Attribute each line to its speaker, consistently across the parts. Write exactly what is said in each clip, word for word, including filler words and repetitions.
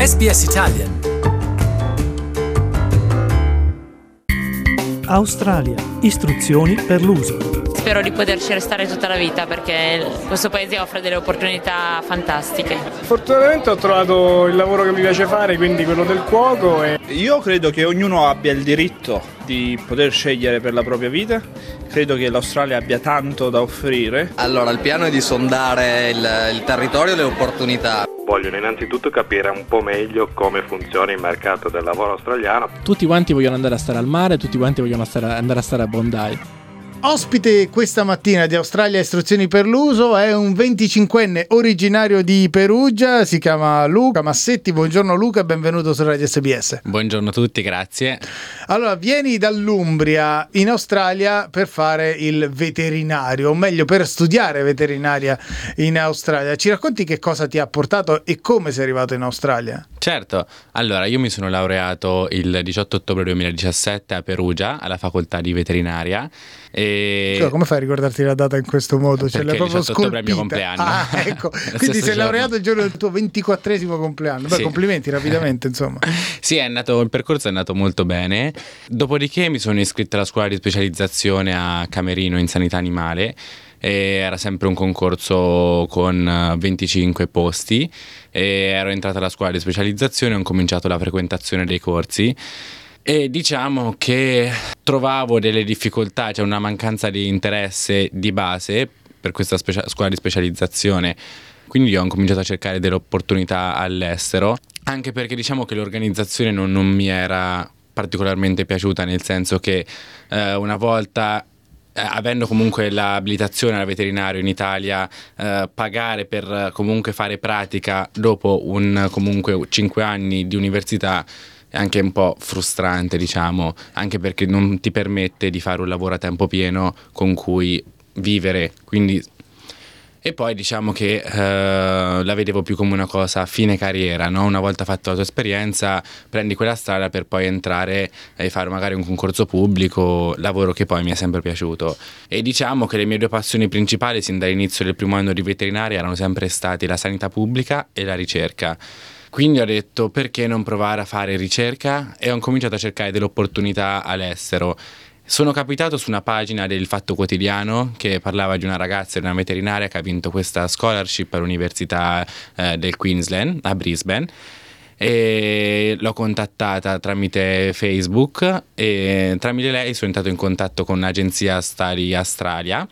Speaker 1: S B S Italian.
Speaker 2: Australia. Istruzioni per l'uso.
Speaker 3: Spero di poterci restare tutta la vita perché questo paese offre delle opportunità fantastiche.
Speaker 4: Fortunatamente ho trovato il lavoro che mi piace fare, quindi quello del cuoco. E...
Speaker 5: Io credo che ognuno abbia il diritto di poter scegliere per la propria vita. Credo che l'Australia abbia tanto da offrire.
Speaker 6: Allora, il piano è di sondare il, il territorio e le opportunità.
Speaker 7: Vogliono innanzitutto capire un po' meglio come funziona il mercato del lavoro australiano.
Speaker 8: Tutti quanti vogliono andare a stare al mare, tutti quanti vogliono stare, andare a stare a Bondi.
Speaker 9: Ospite questa mattina di Australia Istruzioni per l'uso è un venticinquenne originario di Perugia, si chiama Luca Massetti. Buongiorno Luca e benvenuto su Radio S B S.
Speaker 10: Buongiorno a tutti, grazie.
Speaker 9: Allora, vieni dall'Umbria in Australia per fare il veterinario, o meglio per studiare veterinaria in Australia. Ci racconti che cosa ti ha portato e come sei arrivato in Australia?
Speaker 10: Certo, allora io mi sono laureato il diciotto ottobre duemiladiciassette a Perugia alla facoltà di veterinaria. E...
Speaker 9: Cioè, come fai a ricordarti la data in questo modo?
Speaker 10: Perché
Speaker 9: l'hai proprio
Speaker 10: il diciotto ottobre è il mio
Speaker 9: scolpita.
Speaker 10: compleanno.
Speaker 9: Ah, ecco. Quindi sei
Speaker 10: giorno.
Speaker 9: laureato il giorno del tuo ventiquattresimo compleanno. Beh,
Speaker 10: sì.
Speaker 9: Complimenti rapidamente, insomma.
Speaker 10: Sì, è andato, il percorso è andato molto bene. Dopodiché mi sono iscritto alla scuola di specializzazione a Camerino in sanità animale. E era sempre un concorso con venticinque posti e ero entrato alla scuola di specializzazione e ho cominciato la frequentazione dei corsi. E diciamo che trovavo delle difficoltà, cioè una mancanza di interesse di base per questa specia- scuola di specializzazione, quindi ho cominciato a cercare delle opportunità all'estero, anche perché diciamo che l'organizzazione non, non mi era particolarmente piaciuta, nel senso che eh, una volta eh, avendo comunque l'abilitazione al veterinario in Italia, eh, pagare per eh, comunque fare pratica dopo un comunque cinque anni di università è anche un po' frustrante, diciamo, anche perché non ti permette di fare un lavoro a tempo pieno con cui vivere, quindi e poi diciamo che eh, la vedevo più come una cosa a fine carriera, no? Una volta fatto la tua esperienza prendi quella strada per poi entrare e fare magari un concorso pubblico, lavoro che poi mi è sempre piaciuto. E diciamo che le mie due passioni principali sin dall'inizio del primo anno di veterinaria erano sempre state la sanità pubblica e la ricerca. Quindi ho detto perché non provare a fare ricerca e ho cominciato a cercare delle opportunità all'estero. Sono capitato su una pagina del Fatto Quotidiano che parlava di una ragazza di una veterinaria che ha vinto questa scholarship all'università eh, del Queensland a Brisbane e l'ho contattata tramite Facebook e tramite lei sono entrato in contatto con un'agenzia Study Australia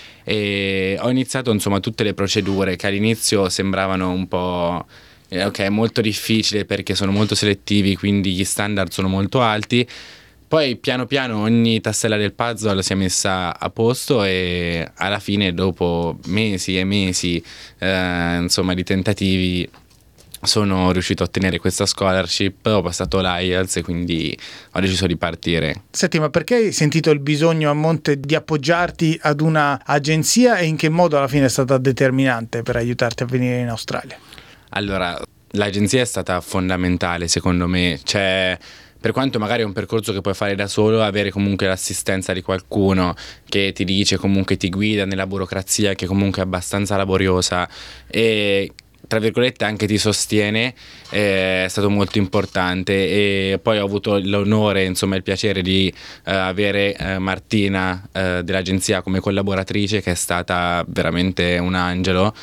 Speaker 10: e ho iniziato insomma tutte le procedure che all'inizio sembravano un po' ok, molto difficile perché sono molto selettivi, quindi gli standard sono molto alti. Poi piano piano ogni tassella del puzzle si è messa a posto e alla fine dopo mesi e mesi eh, insomma di tentativi sono riuscito a ottenere questa scholarship, ho passato l'I E L T S e quindi ho deciso di partire.
Speaker 9: Senti, ma perché hai sentito il bisogno a monte di appoggiarti ad una agenzia e in che modo alla fine è stata determinante per aiutarti a venire in Australia?
Speaker 10: Allora, l'agenzia è stata fondamentale secondo me, cioè per quanto magari è un percorso che puoi fare da solo, avere comunque l'assistenza di qualcuno che ti dice, comunque ti guida nella burocrazia che comunque è abbastanza laboriosa e tra virgolette anche ti sostiene, eh, è stato molto importante. E poi ho avuto l'onore, insomma il piacere di eh, avere eh, Martina eh, dell'agenzia come collaboratrice, che è stata veramente un angelo.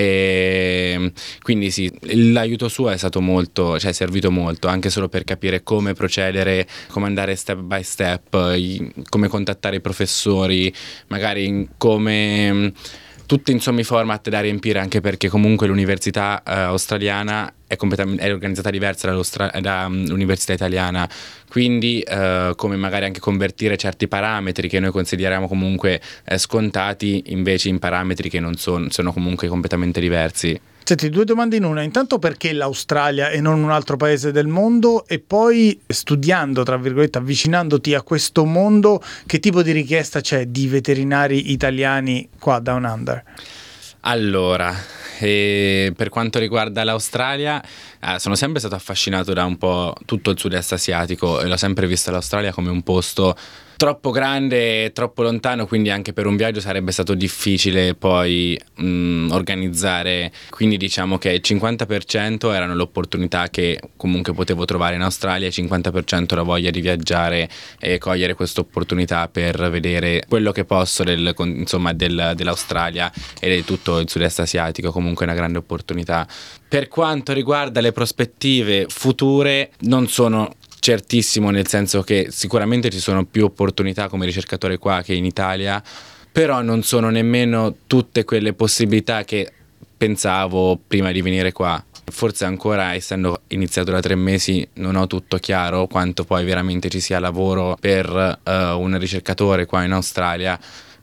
Speaker 10: E quindi sì, l'aiuto suo è stato molto, cioè è servito molto anche solo per capire come procedere, come andare step by step, come contattare i professori, magari come tutti insomma i format da riempire, anche perché comunque l'università eh, australiana è completamente è organizzata diversa dall'università italiana, quindi eh, come magari anche convertire certi parametri che noi consideriamo comunque eh, scontati invece in parametri che non sono, sono comunque completamente diversi.
Speaker 9: Senti, due domande in una. Intanto, perché l'Australia e non un altro paese del mondo? E poi, studiando, tra virgolette, avvicinandoti a questo mondo, che tipo di richiesta c'è di veterinari italiani qua Down Under?
Speaker 10: Allora, e per quanto riguarda l'Australia, eh, sono sempre stato affascinato da un po' tutto il sud-est asiatico e l'ho sempre vista l'Australia come un posto troppo grande e troppo lontano, quindi anche per un viaggio sarebbe stato difficile poi mh, organizzare, quindi diciamo che il cinquanta per cento erano l'opportunità che comunque potevo trovare in Australia e il cinquanta per cento la voglia di viaggiare e cogliere questa opportunità per vedere quello che posso del, insomma, del, dell'Australia e di tutto il sud-est asiatico, comunque una grande opportunità. Per quanto riguarda le prospettive future, non sono certissimo, nel senso che sicuramente ci sono più opportunità come ricercatore qua che in Italia, però non sono nemmeno tutte quelle possibilità che pensavo prima di venire qua. Forse ancora, essendo iniziato da tre mesi, non ho tutto chiaro quanto poi veramente ci sia lavoro per uh, un ricercatore qua in Australia,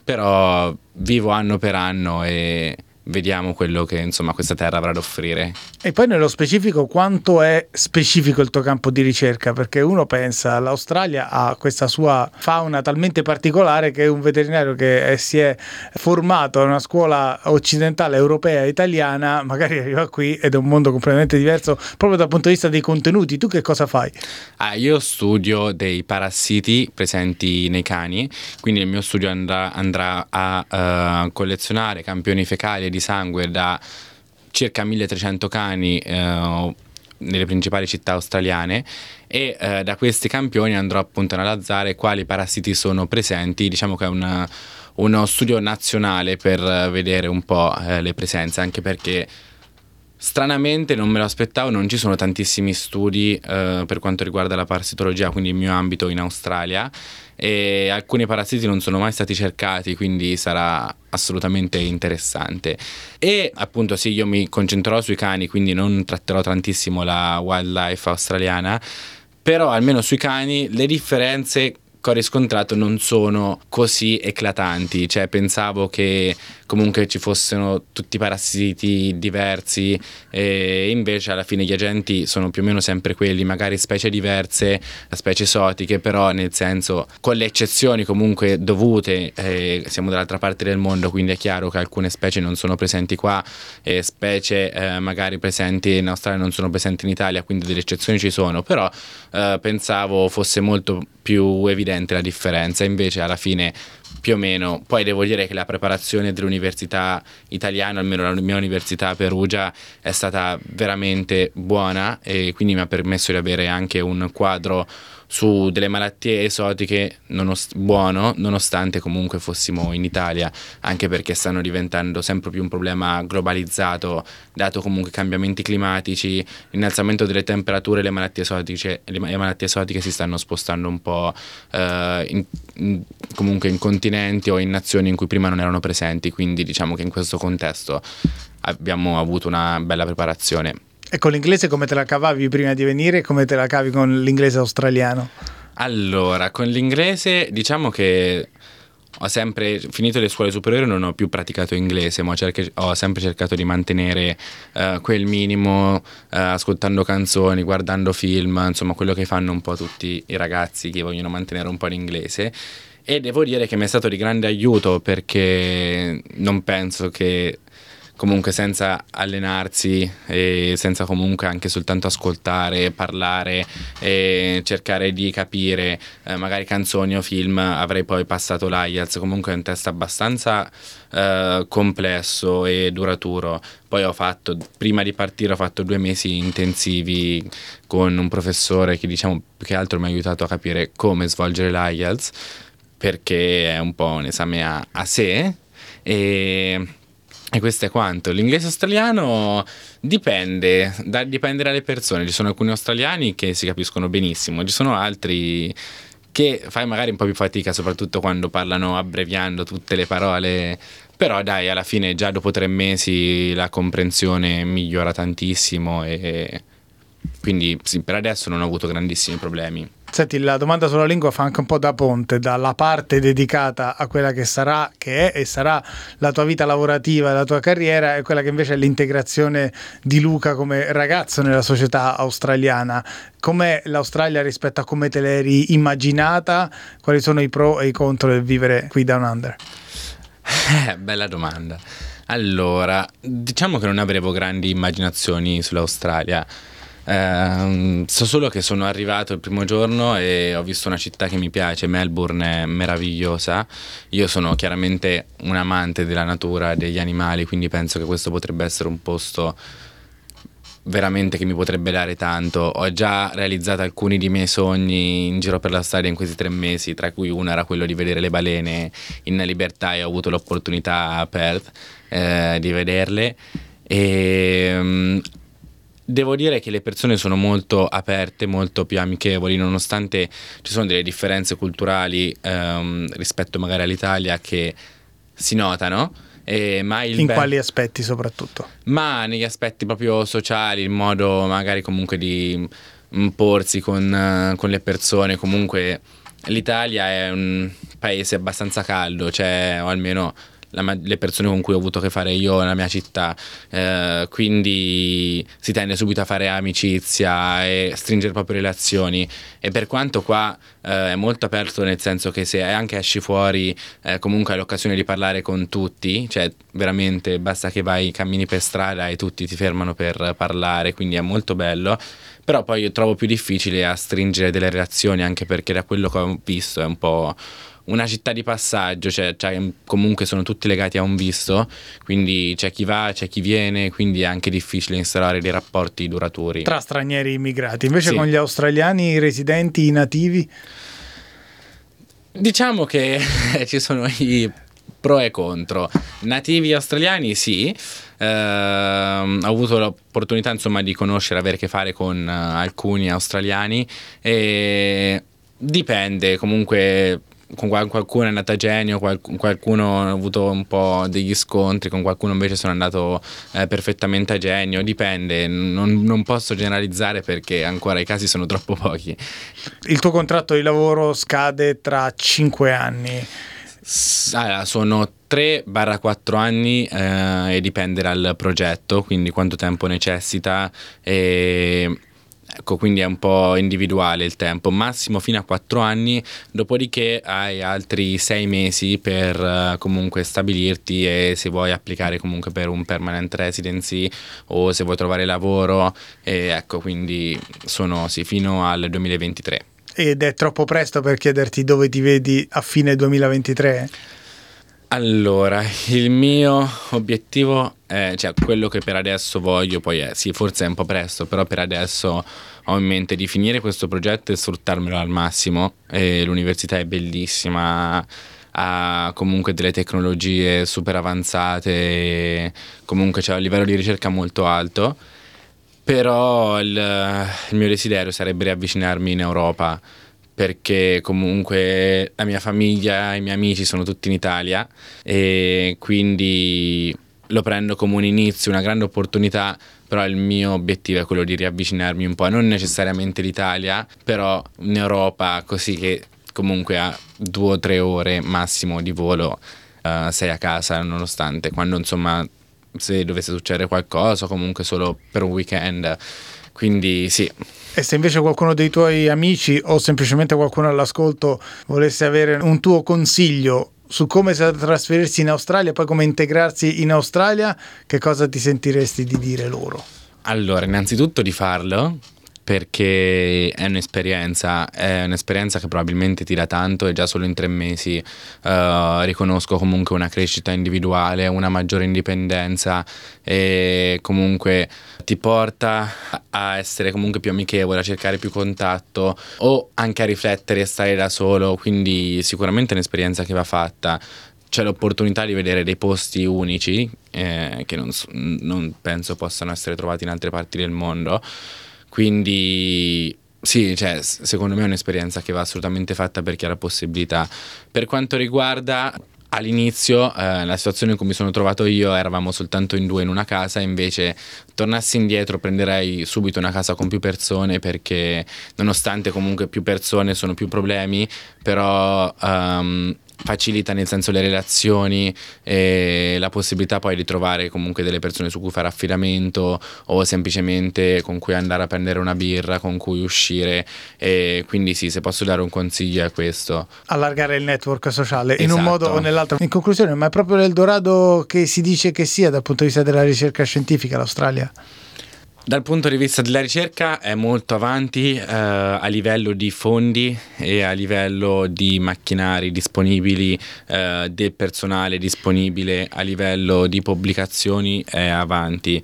Speaker 10: però vivo anno per anno e vediamo quello che insomma questa terra avrà da offrire.
Speaker 9: E poi nello specifico, quanto è specifico il tuo campo di ricerca? Perché uno pensa l'Australia ha questa sua fauna talmente particolare che un veterinario che è, si è formato a una scuola occidentale, europea, italiana, magari arriva qui ed è un mondo completamente diverso proprio dal punto di vista dei contenuti. Tu che cosa fai?
Speaker 10: Ah, io studio dei parassiti presenti nei cani, quindi il mio studio andrà, andrà a uh, collezionare campioni fecali di sangue da circa milletrecento cani eh, nelle principali città australiane e eh, da questi campioni andrò appunto a analizzare quali parassiti sono presenti. Diciamo che è una, uno studio nazionale per vedere un po' eh, le presenze, anche perché stranamente non me lo aspettavo, non ci sono tantissimi studi eh, per quanto riguarda la parassitologia, quindi il mio ambito in Australia, e alcuni parassiti non sono mai stati cercati, quindi sarà assolutamente interessante. E appunto sì, io mi concentrerò sui cani, quindi non tratterò tantissimo la wildlife australiana, però almeno sui cani le differenze che ho riscontrato non sono così eclatanti, cioè pensavo che comunque ci fossero tutti parassiti diversi e invece alla fine gli agenti sono più o meno sempre quelli, magari specie diverse, specie esotiche, però nel senso con le eccezioni comunque dovute, eh, siamo dall'altra parte del mondo, quindi è chiaro che alcune specie non sono presenti qua e specie eh, magari presenti in Australia non sono presenti in Italia, quindi delle eccezioni ci sono, però eh, pensavo fosse molto più evidente la differenza, invece alla fine più o meno. Poi devo dire che la preparazione dell'università italiana, almeno la mia università a Perugia, è stata veramente buona e quindi mi ha permesso di avere anche un quadro su delle malattie esotiche nonost- buono, nonostante comunque fossimo in Italia, anche perché stanno diventando sempre più un problema globalizzato, dato comunque i cambiamenti climatici, l'innalzamento delle temperature, le malattie esotiche, le malattie esotiche si stanno spostando un po' eh, in, in, comunque in continenti o in nazioni in cui prima non erano presenti, quindi diciamo che in questo contesto abbiamo avuto una bella preparazione.
Speaker 9: E con l'inglese come te la cavavi prima di venire e come te la cavi con l'inglese australiano?
Speaker 10: Allora, con l'inglese diciamo che ho sempre finito le scuole superiori, non ho più praticato inglese, ma ho, cerca- ho sempre cercato di mantenere uh, quel minimo, uh, ascoltando canzoni, guardando film, insomma quello che fanno un po' tutti i ragazzi che vogliono mantenere un po' l'inglese. E devo dire che mi è stato di grande aiuto, perché non penso che comunque senza allenarsi e senza comunque anche soltanto ascoltare, parlare e cercare di capire eh, magari canzoni o film avrei poi passato l'I E L T S. Comunque è un test abbastanza eh, complesso e duraturo. Poi ho fatto, prima di partire ho fatto due mesi intensivi con un professore che diciamo più che altro mi ha aiutato a capire come svolgere l'I E L T S, perché è un po' un esame a, a sé. E E questo è quanto. L'inglese australiano dipende, da, dipende dalle persone. Ci sono alcuni australiani che si capiscono benissimo, ci sono altri che fai magari un po' più fatica, soprattutto quando parlano abbreviando tutte le parole. Però dai, alla fine già dopo tre mesi la comprensione migliora tantissimo e quindi sì, per adesso non ho avuto grandissimi problemi.
Speaker 9: Senti, la domanda sulla lingua fa anche un po' da ponte dalla parte dedicata a quella che sarà, che è e sarà la tua vita lavorativa, la tua carriera, e quella che invece è l'integrazione di Luca come ragazzo nella società australiana. Com'è l'Australia rispetto a come te l'eri immaginata? Quali sono i pro e i contro del vivere qui Down Under?
Speaker 10: Eh, bella domanda. Allora, diciamo che non avevo grandi immaginazioni sull'Australia. Uh, so solo che sono arrivato il primo giorno e ho visto una città che mi piace. Melbourne è meravigliosa. Io sono chiaramente un amante della natura, degli animali, quindi penso che questo potrebbe essere un posto veramente che mi potrebbe dare tanto. Ho già realizzato alcuni dei miei sogni in giro per la strada in questi tre mesi, tra cui uno era quello di vedere le balene in libertà, e ho avuto l'opportunità a Perth eh, di vederle. E um, devo dire che le persone sono molto aperte, molto più amichevoli, nonostante ci sono delle differenze culturali um, rispetto magari all'Italia che si notano. Eh, ma il
Speaker 9: in
Speaker 10: be-
Speaker 9: quali aspetti soprattutto?
Speaker 10: Ma negli aspetti proprio sociali, il modo magari comunque di imporsi con, con le persone. Comunque l'Italia è un paese abbastanza caldo, cioè, o almeno la, le persone con cui ho avuto a che fare io nella mia città, eh, quindi si tende subito a fare amicizia e stringere proprio relazioni. E per quanto qua eh, è molto aperto, nel senso che se anche esci fuori eh, comunque hai l'occasione di parlare con tutti, cioè veramente basta che vai, cammini per strada e tutti ti fermano per parlare, quindi è molto bello. Però poi io trovo più difficile a stringere delle relazioni, anche perché da quello che ho visto è un po' una città di passaggio, cioè, cioè comunque sono tutti legati a un visto, quindi c'è chi va, c'è chi viene, quindi è anche difficile instaurare dei rapporti duraturi
Speaker 9: tra stranieri e immigrati. Invece
Speaker 10: sì.
Speaker 9: Con gli australiani, i residenti, i nativi,
Speaker 10: diciamo che ci sono i pro e contro. Nativi australiani sì, eh, ho avuto l'opportunità insomma di conoscere, avere a che fare con uh, alcuni australiani, e dipende. Comunque con qualcuno è andato a genio, qualcuno ha avuto un po' degli scontri, con qualcuno invece sono andato eh, perfettamente a genio. Dipende, non, non posso generalizzare perché ancora i casi sono troppo pochi.
Speaker 9: Il tuo contratto di lavoro scade tra cinque anni.
Speaker 10: Allora, sono tre quattro anni eh, e dipende dal progetto, quindi quanto tempo necessita, e ecco, quindi è un po' individuale il tempo, massimo fino a quattro anni, dopodiché hai altri sei mesi per uh, comunque stabilirti, e se vuoi applicare comunque per un permanent residency o se vuoi trovare lavoro, e ecco, quindi sono sì fino al duemilaventitré.
Speaker 9: Ed è troppo presto per chiederti dove ti vedi a fine duemilaventitré?
Speaker 10: Allora, il mio obiettivo è, cioè quello che per adesso voglio, poi è, sì, forse è un po' presto, però per adesso ho in mente di finire questo progetto e sfruttarmelo al massimo. E l'università è bellissima, ha comunque delle tecnologie super avanzate, e comunque c'è un livello di ricerca molto alto. Però il, il mio desiderio sarebbe riavvicinarmi in Europa, perché comunque la mia famiglia, i miei amici sono tutti in Italia, e quindi lo prendo come un inizio, una grande opportunità. Però il mio obiettivo è quello di riavvicinarmi un po', non necessariamente l'Italia, però in Europa, così che comunque a due o tre ore massimo di volo uh, sei a casa, nonostante quando insomma se dovesse succedere qualcosa, comunque solo per un weekend. Quindi sì.
Speaker 9: E se invece qualcuno dei tuoi amici o semplicemente qualcuno all'ascolto volesse avere un tuo consiglio su come trasferirsi in Australia, poi come integrarsi in Australia, che cosa ti sentiresti di dire loro?
Speaker 10: Allora, innanzitutto di farlo, perché è un'esperienza, è un'esperienza che probabilmente ti dà tanto, e già solo in tre mesi uh, riconosco comunque una crescita individuale, una maggiore indipendenza, e comunque ti porta a essere comunque più amichevole, a cercare più contatto, o anche a riflettere e stare da solo. Quindi sicuramente è un'esperienza che va fatta. C'è l'opportunità di vedere dei posti unici eh, che non, non penso possano essere trovati in altre parti del mondo. Quindi sì, cioè, secondo me è un'esperienza che va assolutamente fatta per chi ha la possibilità. Per quanto riguarda all'inizio, eh, la situazione in cui mi sono trovato io, eravamo soltanto in due in una casa, invece tornassi indietro prenderei subito una casa con più persone, perché nonostante comunque più persone sono più problemi, però um, facilita nel senso le relazioni e la possibilità poi di trovare comunque delle persone su cui fare affidamento, o semplicemente con cui andare a prendere una birra, con cui uscire. E quindi sì, se posso dare un consiglio è questo: allargare
Speaker 9: il network sociale,
Speaker 10: esatto,
Speaker 9: in un modo o nell'altro. In conclusione, ma è proprio l'Eldorado che si dice che sia dal punto di vista della ricerca scientifica l'Australia?
Speaker 10: Dal punto di vista della ricerca è molto avanti eh, a livello di fondi e a livello di macchinari disponibili, eh, del personale disponibile, a livello di pubblicazioni è avanti.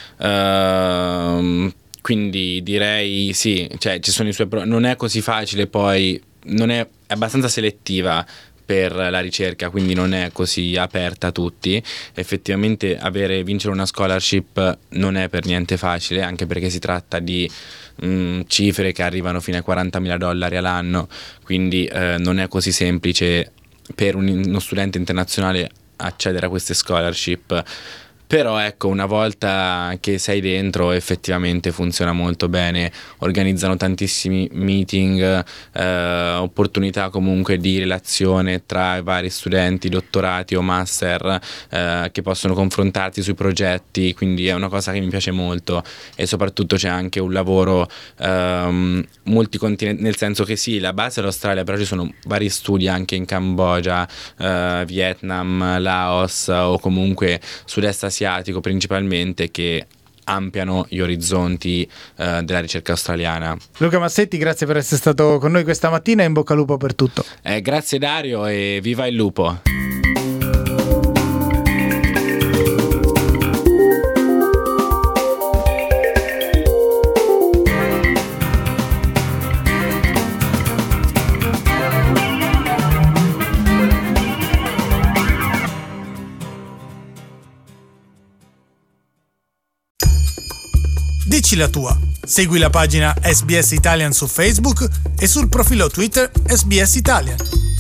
Speaker 10: Uh, quindi direi sì, cioè ci sono i suoi pro- non è così facile, poi non è, è abbastanza selettiva per la ricerca, quindi non è così aperta a tutti. Effettivamente avere vincere una scholarship non è per niente facile, anche perché si tratta di mh, cifre che arrivano fino ai quarantamila dollari all'anno, quindi eh, non è così semplice per un, uno studente internazionale accedere a queste scholarship. Però ecco, una volta che sei dentro effettivamente funziona molto bene, organizzano tantissimi meeting, eh, opportunità comunque di relazione tra i vari studenti, dottorati o master, eh, che possono confrontarsi sui progetti, quindi è una cosa che mi piace molto. E soprattutto c'è anche un lavoro ehm, multicontinentale, nel senso che sì, la base è l'Australia, però ci sono vari studi anche in Cambogia, eh, Vietnam, Laos o comunque sud-est asiatico principalmente, che ampliano gli orizzonti eh, della ricerca australiana.
Speaker 9: Luca Massetti, grazie per essere stato con noi questa mattina e in bocca al lupo per tutto.
Speaker 10: Eh, grazie Dario e viva il lupo!
Speaker 2: Dici la tua. Segui la pagina S B S Italian su Facebook e sul profilo Twitter S B S Italian.